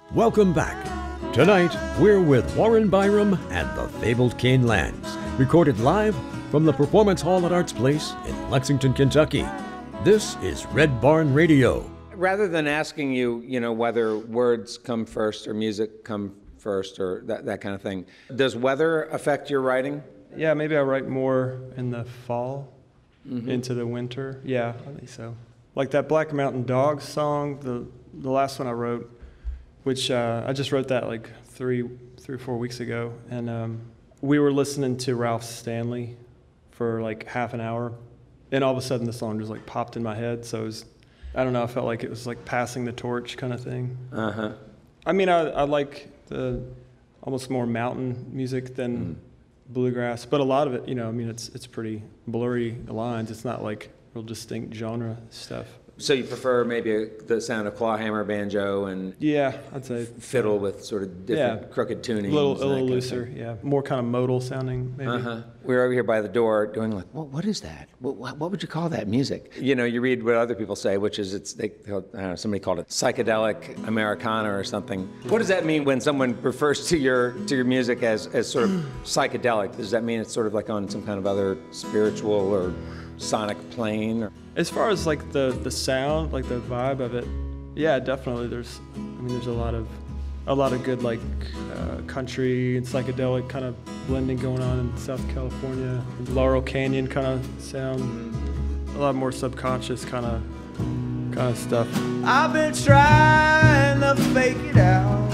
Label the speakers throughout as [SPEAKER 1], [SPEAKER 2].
[SPEAKER 1] Welcome back. Tonight, we're with Warren Byram and the Fabled Cane Lands, recorded live from the Performance Hall at Arts Place in Lexington, Kentucky. This is Red Barn Radio.
[SPEAKER 2] Rather than asking you, whether words come first or music come first or that kind of thing, does weather affect your writing?
[SPEAKER 3] Yeah, maybe I write more in the fall, into the winter. Yeah, I think so. Like that Black Mountain Dogs song, the last one I wrote, which I just wrote that like three or 4 weeks ago, and we were listening to Ralph Stanley for like half an hour, and all of a sudden the song just like popped in my head. So it was, I don't know, I felt like it was like passing the torch kind of thing. I mean, I like the almost more mountain music than bluegrass, but a lot of it, it's pretty blurry lines. It's not like real distinct genre stuff.
[SPEAKER 2] So you prefer maybe the sound of clawhammer, banjo, and
[SPEAKER 3] yeah, I'd say
[SPEAKER 2] fiddle with sort of different crooked tunings.
[SPEAKER 3] A little looser, yeah. More kind of modal sounding, maybe.
[SPEAKER 2] We're over here by the door doing like, well, what is that? What would you call that music? You read what other people say, which is somebody called it psychedelic Americana or something. What does that mean when someone refers to your music as sort of psychedelic? Does that mean it's sort of like on some kind of other spiritual or sonic plane?
[SPEAKER 3] As far as like the sound, like the vibe of it, yeah, definitely. There's a lot of good like country and psychedelic kind of blending going on in South California. Laurel Canyon kind of sound, a lot more subconscious kind of stuff. I've been trying to fake it out.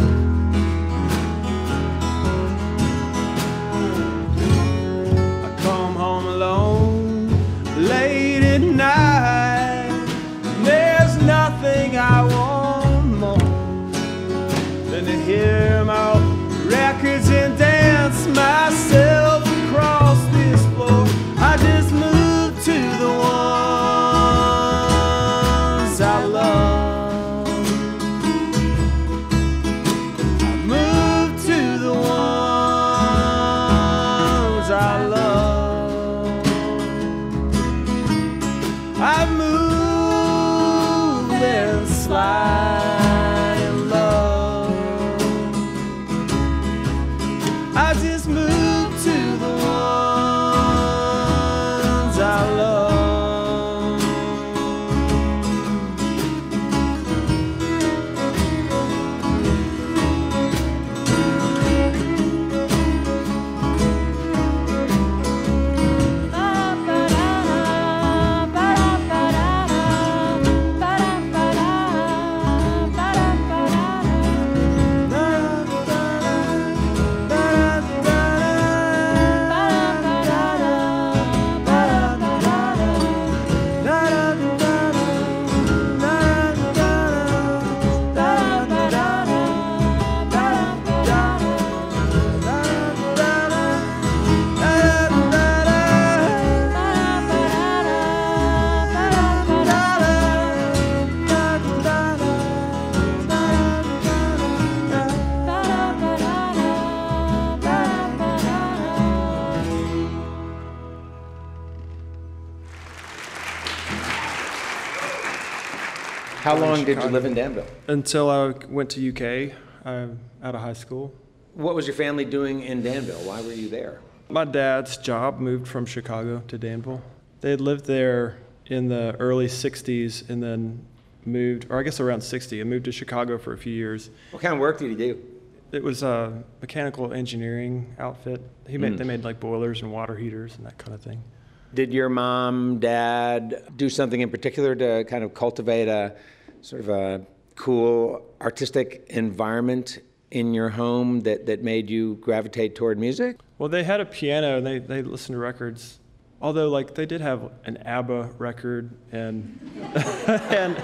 [SPEAKER 3] I come home alone late at night. There's nothing I want more than to hear my records and dance myself across this floor. I just moved to the ones I love. I moved to the ones I love. I moved and slide in love. I just moved to the ones I love.
[SPEAKER 2] How long did you live in Danville?
[SPEAKER 3] Until I went to UK out of high school.
[SPEAKER 2] What was your family doing in Danville? Why were you there?
[SPEAKER 3] My dad's job moved from Chicago to Danville. They had lived there in the early 60s and then moved, or I guess around 60, and moved to Chicago for a few years.
[SPEAKER 2] What kind of work did he do?
[SPEAKER 3] It was a mechanical engineering outfit. They made like boilers and water heaters and that kind of thing.
[SPEAKER 2] Did your mom, dad do something in particular to kind of cultivate a sort of a cool artistic environment in your home that made you gravitate toward music?
[SPEAKER 3] Well, they had a piano and they listened to records. Although, like, they did have an ABBA record, and and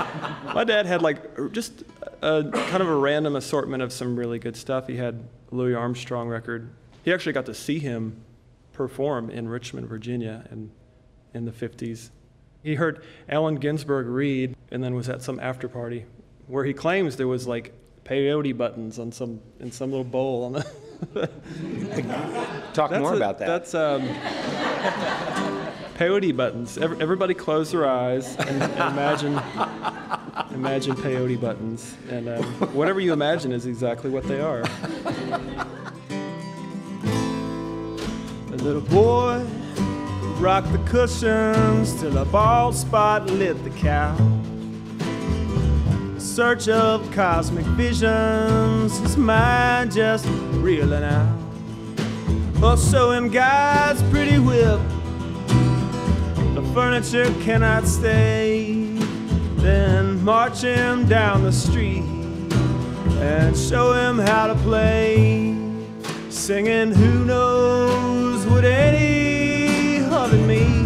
[SPEAKER 3] my dad had like just a kind of a random assortment of some really good stuff. He had a Louis Armstrong record. He actually got to see him perform in Richmond, Virginia, in the 50s. He heard Allen Ginsberg read, and then was at some after party where he claims there was like peyote buttons in some little bowl on the.
[SPEAKER 2] Talk more about that.
[SPEAKER 3] That's peyote buttons. Everybody close their eyes and Imagine peyote buttons. And whatever you imagine is exactly what they are. A little boy rocked the cushions till a bald spot lit the couch. In search of cosmic visions, his mind just reeling out. Or show him God's pretty whip. The furniture cannot stay. Then march him down the street and show him how to play. Singing, who knows what any of it means.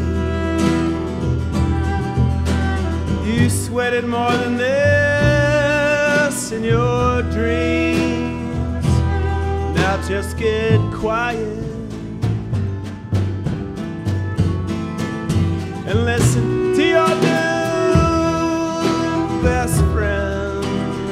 [SPEAKER 3] You sweated more than this in your dreams. Now just get quiet and listen to your new best friend.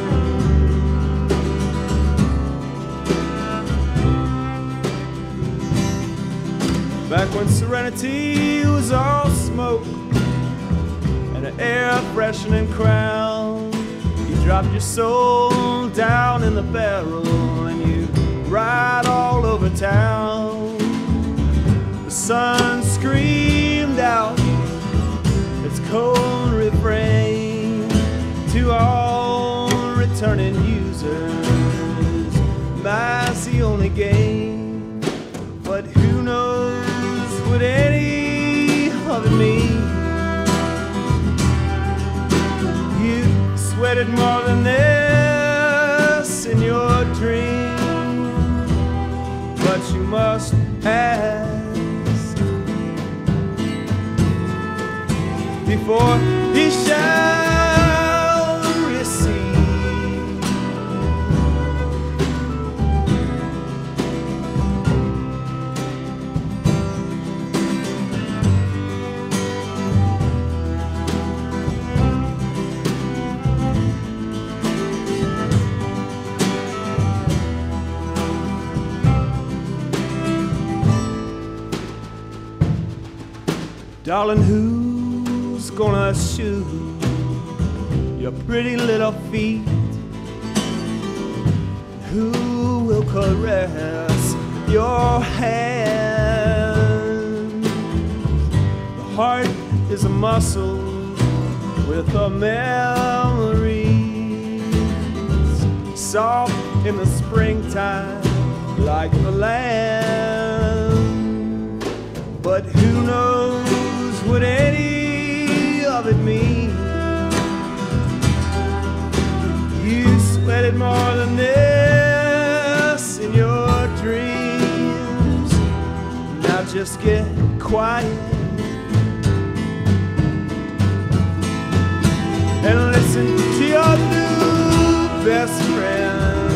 [SPEAKER 3] Back when serenity was all smoke and an air freshening crown, you dropped your soul down in the barrel and you ride all over town. The sun screamed out its cold refrain to all returning users. Mine's the only game, but who knows what any of it means. You sweated more than this in your dreams, but you must ask before he shall receive. Darling, who's gonna shoe your pretty little feet? Who will caress your hand? The heart is a muscle with a memory, soft in the springtime like the land. But who knows what any of it means. You sweated more than this in your dreams. Now just get quiet and listen to your new best friend.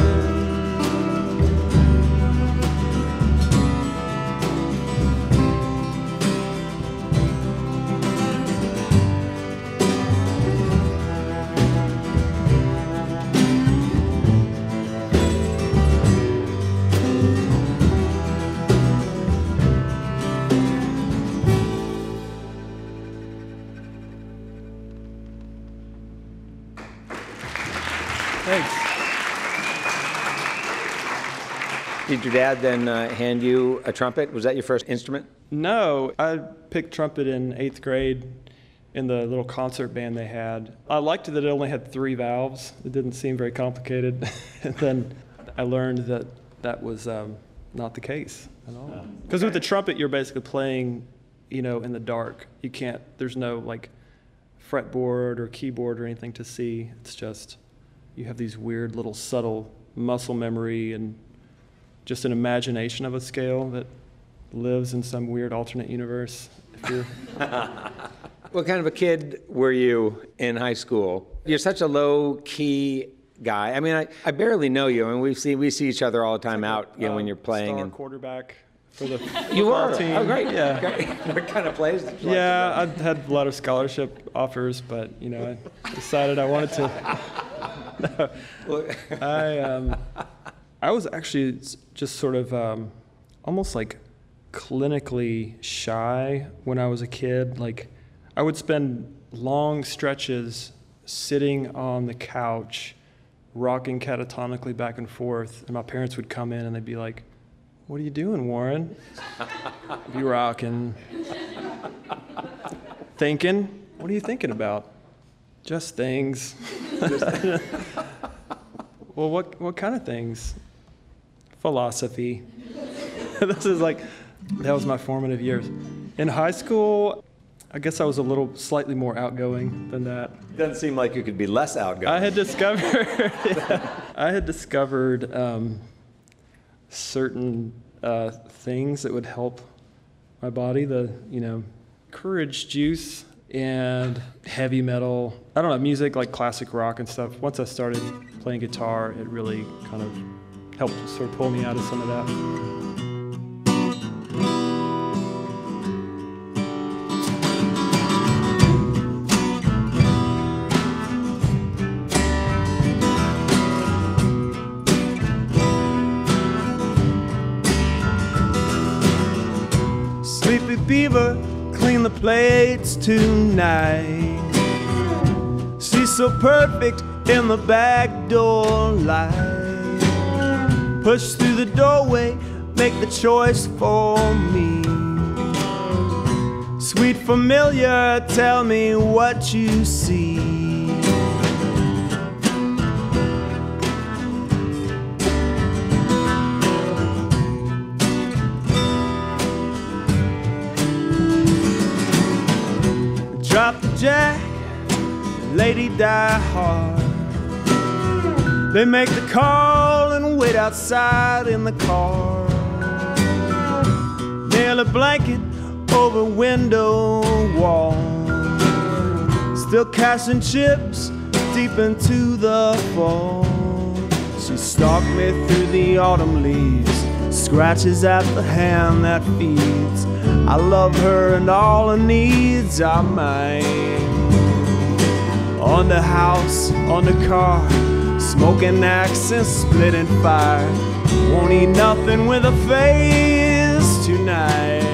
[SPEAKER 3] Thanks.
[SPEAKER 2] Did your dad then hand you a trumpet? Was that your first instrument?
[SPEAKER 3] No, I picked trumpet in 8th grade in the little concert band they had. I liked that it only had 3 valves. It didn't seem very complicated. And then I learned that that was not the case at all. Because with the trumpet, you're basically playing, in the dark. You can't, there's no like fretboard or keyboard or anything to see. It's just, you have these weird little subtle muscle memory and just an imagination of a scale that lives in some weird alternate universe. If you're
[SPEAKER 2] What kind of a kid were you in high school? You're such a low-key guy. I mean, I barely know you. I mean, we see each other all the time out, when you're playing.
[SPEAKER 3] Star quarterback for the
[SPEAKER 2] You
[SPEAKER 3] football
[SPEAKER 2] were?
[SPEAKER 3] team.
[SPEAKER 2] Oh, great.
[SPEAKER 3] Yeah.
[SPEAKER 2] Great. What kind of plays did you like to
[SPEAKER 3] Yeah,
[SPEAKER 2] play?
[SPEAKER 3] I had a lot of scholarship offers, but I decided I wanted to. No, I was actually just sort of almost like clinically shy when I was a kid. Like I would spend long stretches sitting on the couch, rocking catatonically back and forth, and my parents would come in and they'd be like, "What are you doing, Warren?" I'd be rocking. Thinking? What are you thinking about? Just things. Well, what kind of things? Philosophy. This is like, that was my formative years. In high school, I guess I was a little slightly more outgoing than that.
[SPEAKER 2] It doesn't seem like you could be less outgoing.
[SPEAKER 3] I had discovered certain things that would help my body. Courage juice and heavy metal. I don't know, music like classic rock and stuff. Once I started playing guitar, it really kind of helped sort of pull me out of some of that. Sleepy Beaver, clean the plates tonight. She's so perfect in the back door light. Push through the doorway, make the choice for me. Sweet familiar, tell me what you see. Drop the jack, lady die hard. They make the call and wait outside in the car. Nail a blanket over window wall. Still cashing chips deep into the fall. She stalked me through the autumn leaves, scratches at the hand that feeds. I love her and all her needs are mine. On the house, on the car, smoking axe and splitting fire. Won't eat nothing with a face tonight.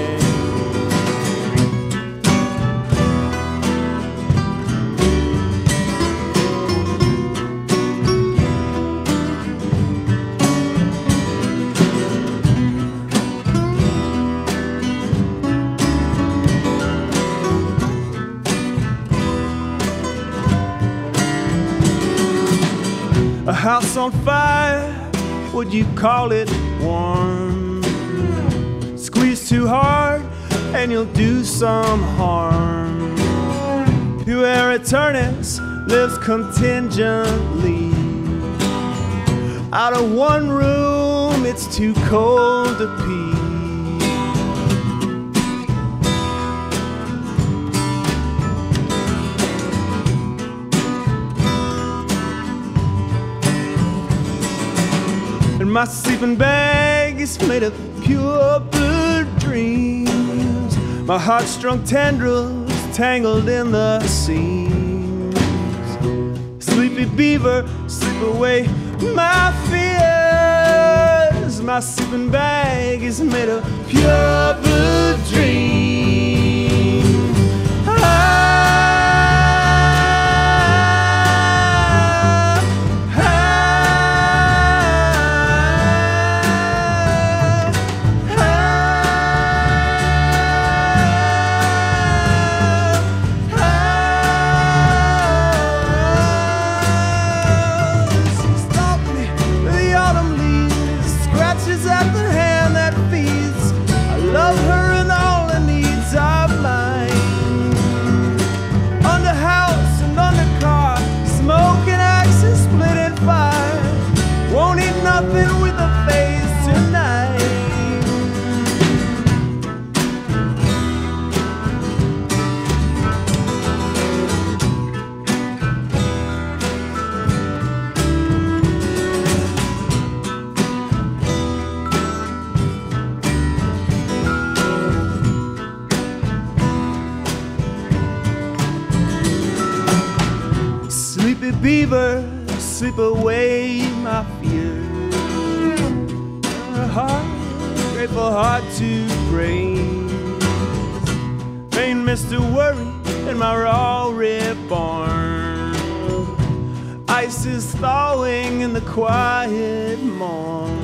[SPEAKER 3] A house on fire, would you call it warm? Squeeze too hard and you'll do some harm. Whoever returns lives contingently. Out of one room, it's too cold to pee. And my sleeping bag is made of pure blue dreams. My heartstrung tendrils tangled in the seams. Sleepy beaver, sleep away my fears. My sleeping bag is made of pure blue dreams. Sleepy beaver, sleep away my fears. A heart, grateful heart to praise. Ain't Mr. Worry in my raw rib barn. ice is thawing in the quiet morn.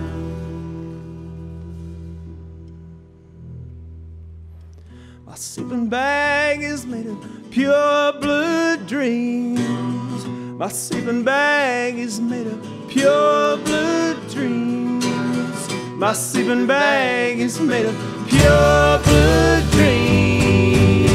[SPEAKER 3] My sleeping bag is made of pure blue dreams. My sleeping bag is made of pure blue dreams. My sleeping bag is made of pure blue dreams.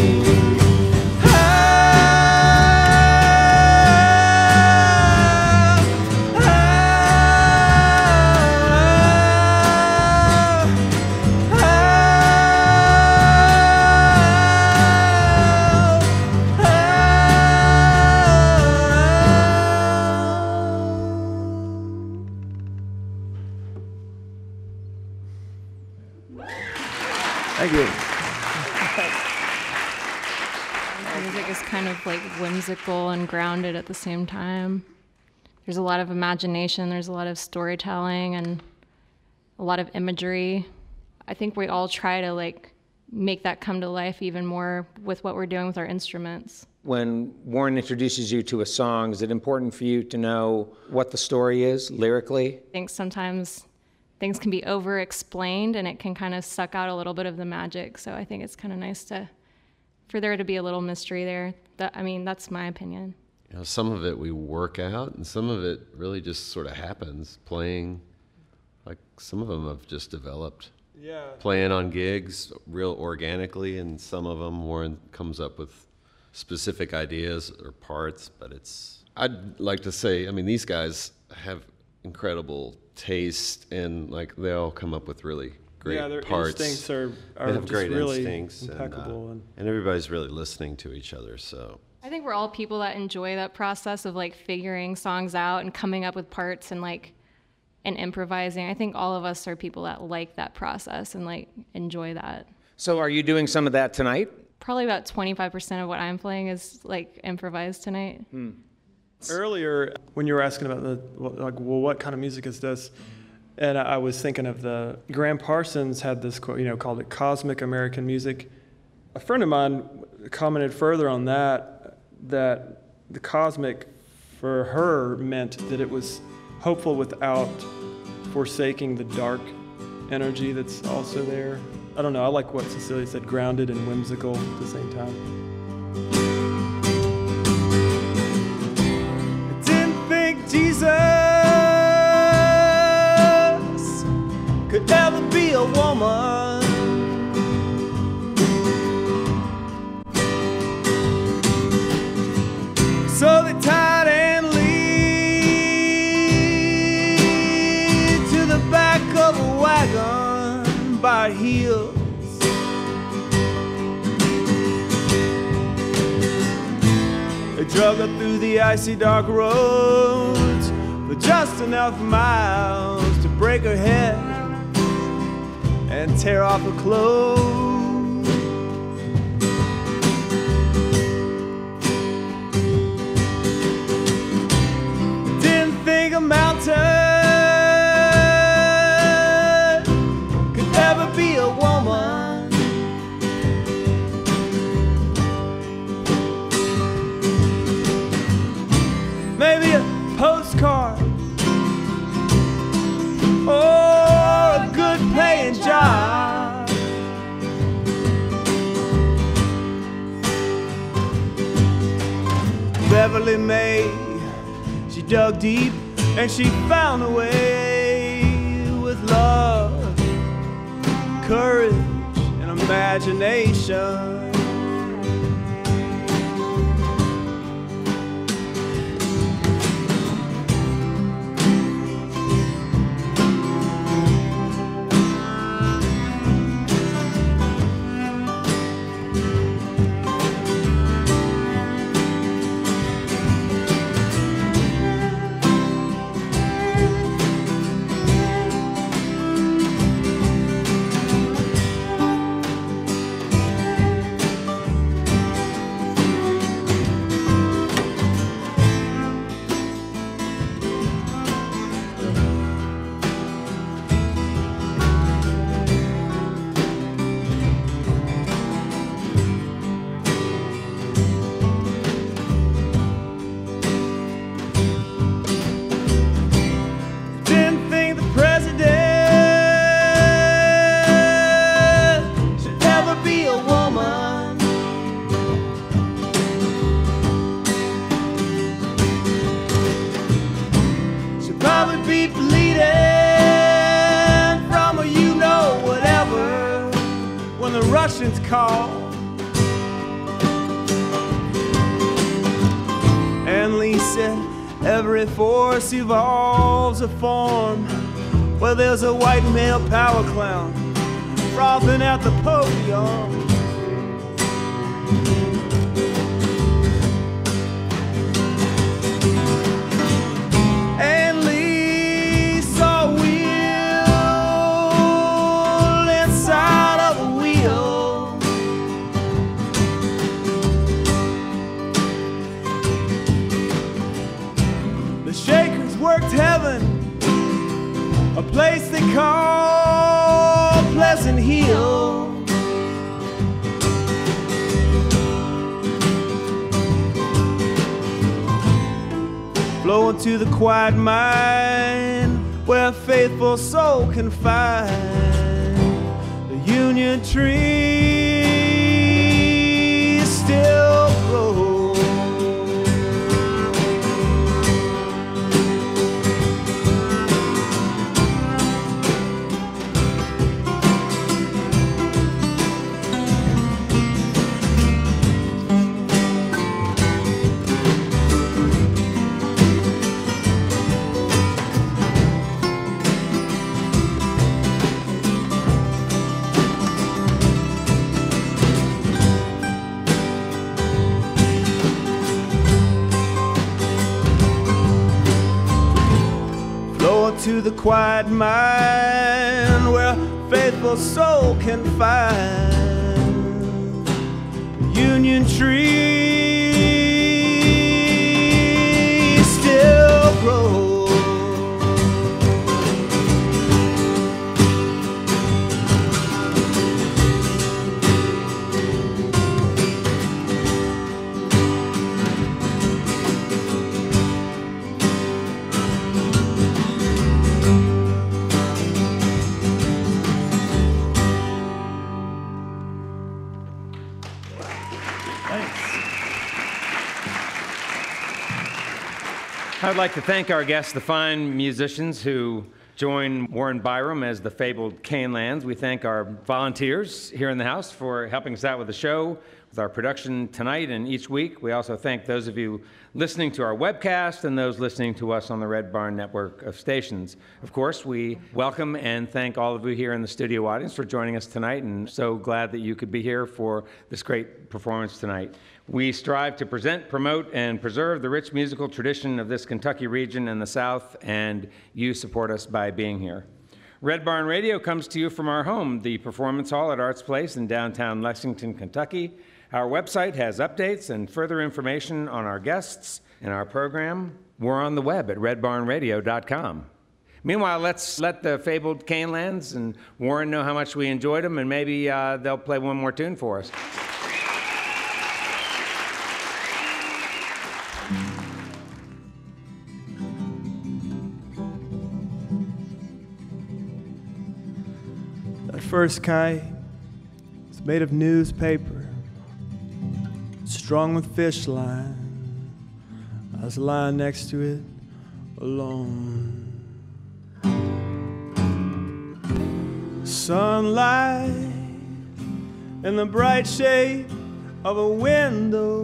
[SPEAKER 3] Thank you.
[SPEAKER 4] Music is kind of like whimsical and grounded at the same time. There's a lot of imagination, there's a lot of storytelling and a lot of imagery. I think we all try to like make that come to life even more with what we're doing with our instruments.
[SPEAKER 2] When Warren introduces you to a song, is it important for you to know what the story is lyrically?
[SPEAKER 4] I think sometimes things can be over-explained and it can kind of suck out a little bit of the magic. So I think it's kind of nice for there to be a little mystery there. That's my opinion.
[SPEAKER 5] You know, some of it we work out and some of it really just sort of happens. Playing, like some of them have just developed.
[SPEAKER 3] Yeah.
[SPEAKER 5] Playing on gigs real organically, and some of them Warren comes up with specific ideas or parts, but I'd like to say, I mean, these guys have incredible taste and like they all come up with really great
[SPEAKER 3] their
[SPEAKER 5] parts.
[SPEAKER 3] Instincts are
[SPEAKER 5] they have
[SPEAKER 3] just
[SPEAKER 5] great
[SPEAKER 3] really
[SPEAKER 5] instincts
[SPEAKER 3] impeccable.
[SPEAKER 5] And everybody's really listening to each other, so.
[SPEAKER 4] I think we're all people that enjoy that process of like figuring songs out and coming up with parts and improvising. I think all of us are people that like that process and like enjoy that.
[SPEAKER 2] So are you doing some of that tonight?
[SPEAKER 4] Probably about 25% of what I'm playing is like improvised tonight.
[SPEAKER 3] Earlier, when you were asking about what kind of music is this, and I was thinking of Graham Parsons had this quote, called it cosmic American music. A friend of mine commented further on that the cosmic for her meant that it was hopeful without forsaking the dark energy that's also there. I don't know, I like what Cecilia said, grounded and whimsical at the same time. Jesus could ever be a woman. So they tied and lead to the back of a wagon by heels. They drug her through the icy dark roads for just enough miles to break her head and tear off her clothes. Didn't think a mountain could ever be a woman. Maybe a postcard or a good paying job. Beverly May, she dug deep and she found a way with love, courage, and imagination. would be bleeding from a you-know-whatever when the Russians call. And Lee said, every force evolves a form where there's a white male power clown frothing at the podium. And Lee saw a wheel inside of a wheel. The Shakers worked heaven, a place they call Pleasant Hill. Flow into the quiet mind where a faithful soul can find the union tree still grows. To the quiet mind where a faithful soul can find the union tree still grows.
[SPEAKER 2] I'd like to thank our guests, the fine musicians who join Warren Byram as the fabled Canelands. We thank our volunteers here in the house for helping us out with the show, with our production tonight and each week. We also thank those of you listening to our webcast and those listening to us on the Red Barn network of stations. Of course, we welcome and thank all of you here in the studio audience for joining us tonight, and so glad that you could be here for this great performance tonight. We strive to present, promote, and preserve the rich musical tradition of this Kentucky region and the South, and you support us by being here. Red Barn Radio comes to you from our home, the Performance Hall at Arts Place in downtown Lexington, Kentucky. Our website has updates and further information on our guests and our program. We're on the web at redbarnradio.com. Meanwhile, let's let the fabled Canelands and Warren know how much we enjoyed them, and maybe they'll play one more tune for us.
[SPEAKER 3] That first kite was made of newspaper, strung with fish line. I was lying next to it alone. Sunlight in the bright shade of a window.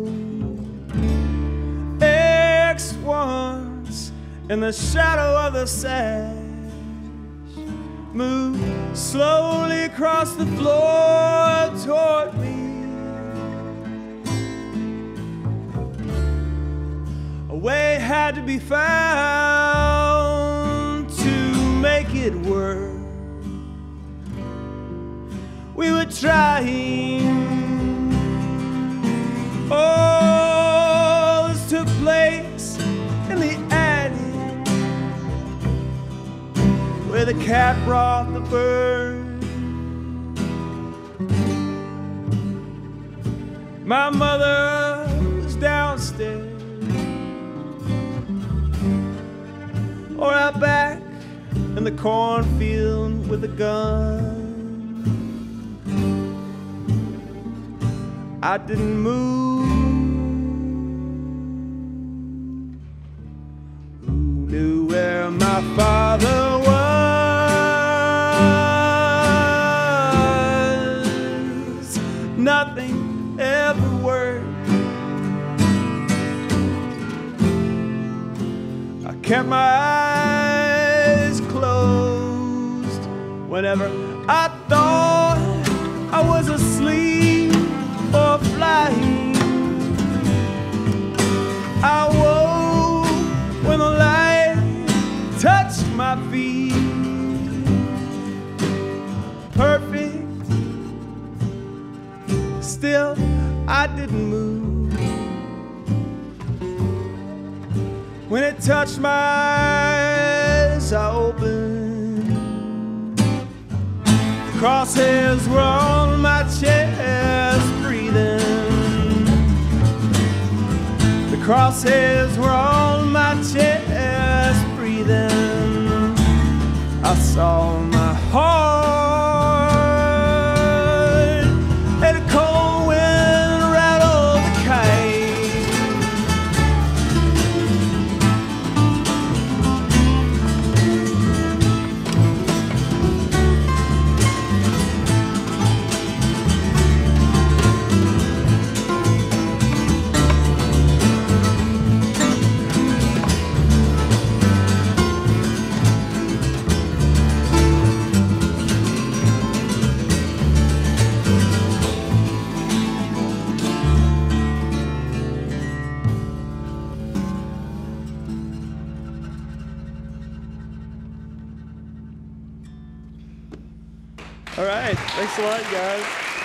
[SPEAKER 3] X1s in the shadow of the sash. Move slowly across the floor toward me. A way had to be found to make it work. We were trying. All this took place in the attic, where the cat brought the bird. My mother was downstairs, or out back in the cornfield with a gun. I didn't move. Who knew where my my father was. Nothing ever worked. I kept my eyes closed whenever I thought I was asleep or flying. I woke when the light touched my feet. Perfect, still I didn't move. When it touched my eyes, I opened. The crosshairs were on my chest, breathing. The crosshairs were on my chest, breathing. I saw my heart and a cold wind rattled the kite. All right, thanks a lot, guys.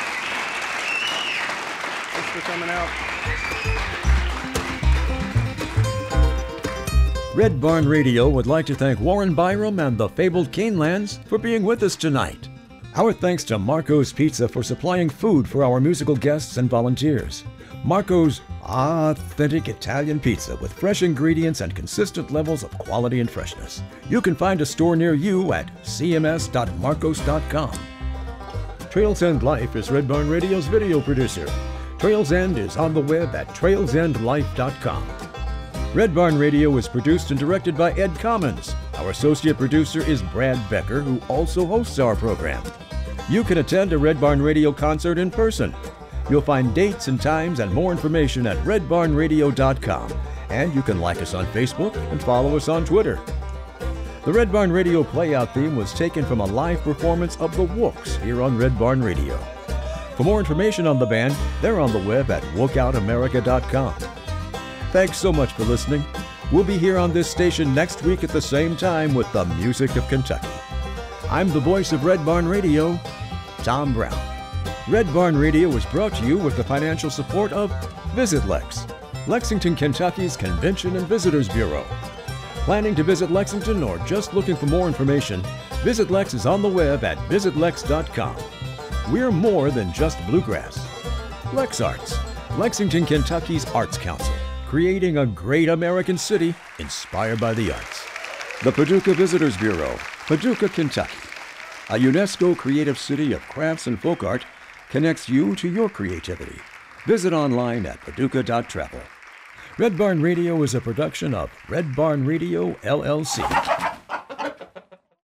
[SPEAKER 3] Thanks for coming out.
[SPEAKER 1] Red Barn Radio would like to thank Warren Byram and the Fabled Canelands for being with us tonight. Our thanks to Marco's Pizza for supplying food for our musical guests and volunteers. Marco's authentic Italian pizza with fresh ingredients and consistent levels of quality and freshness. You can find a store near you at cms.marcos.com. Trails End Life is Red Barn Radio's video producer. Trails End is on the web at trailsendlife.com. Red Barn Radio is produced and directed by Ed Commons. Our associate producer is Brad Becker, who also hosts our program. You can attend a Red Barn Radio concert in person. You'll find dates and times and more information at redbarnradio.com. And you can like us on Facebook and follow us on Twitter. The Red Barn Radio playout theme was taken from a live performance of the Wooks here on Red Barn Radio. For more information on the band, they're on the web at wookoutamerica.com. Thanks so much for listening. We'll be here on this station next week at the same time with the music of Kentucky. I'm the voice of Red Barn Radio, Tom Brown. Red Barn Radio was brought to you with the financial support of Visit Lex, Lexington, Kentucky's Convention and Visitors Bureau. Planning to visit Lexington or just looking for more information, Visit Lex is on the web at visitlex.com. We're more than just bluegrass. Lex Arts, Lexington, Kentucky's Arts Council, creating a great American city inspired by the arts. The Paducah Visitors Bureau, Paducah, Kentucky. A UNESCO creative city of crafts and folk art connects you to your creativity. Visit online at paducah.travel. Red Barn Radio is a production of Red Barn Radio, LLC.